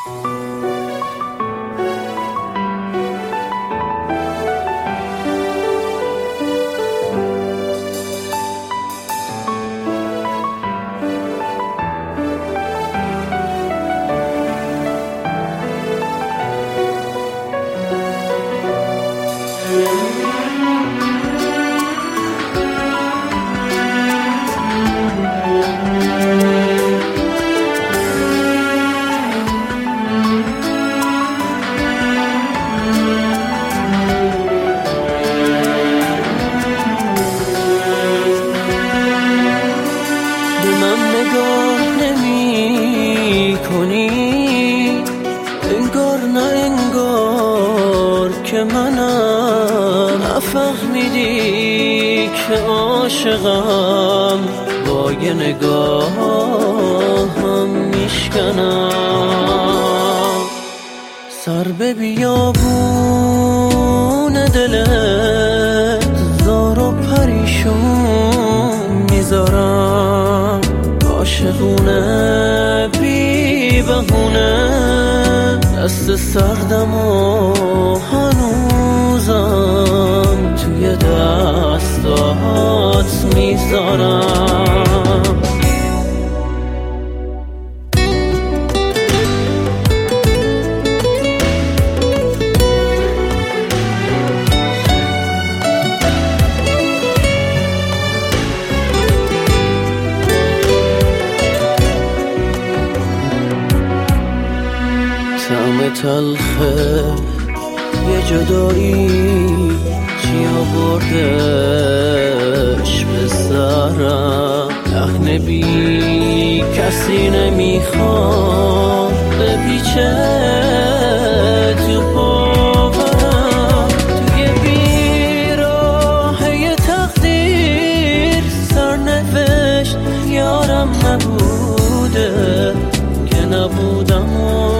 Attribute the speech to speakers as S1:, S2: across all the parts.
S1: انگار نه انگار که منم نفهمیدی که عاشقم، با یه نگاهم میشکنم. سر به بیابون دلت زار و پریشون میذارم، عاشقونه بی بهونه دست سردم و هنوزم توی دستات میذارم. طعم تلخه یه جدایی چی آوردش به سرم، لحن بی کسی نمیخواد بپیچه تو باورم. توی بیراهه تقدیر سرنوشت یارم نبوده که نبودم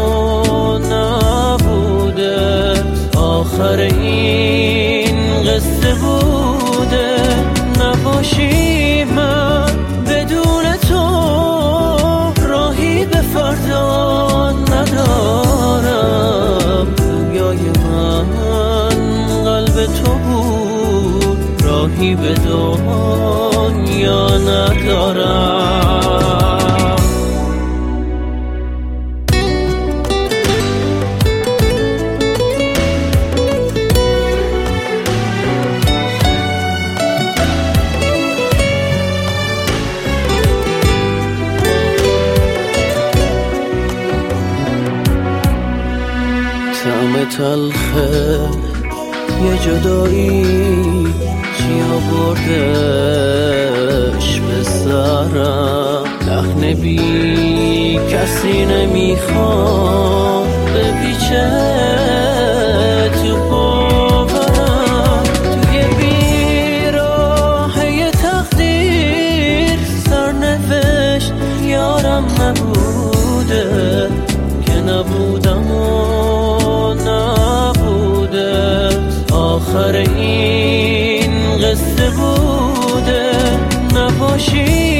S1: آخر این قصه بوده. نباشی من بدون تو راهی به فردا ندارم. دنیای من قلب تو بود، راهی به دنیا ندارم. طعم تلخه یه جدایی چی آوردش به سرم، لحن بی کسی نمیخواد بپیچه تو باورم. توی بیراهه تقدیر سرنوشت یارم نبوده که نبودم آخر این قصه بوده. نباشی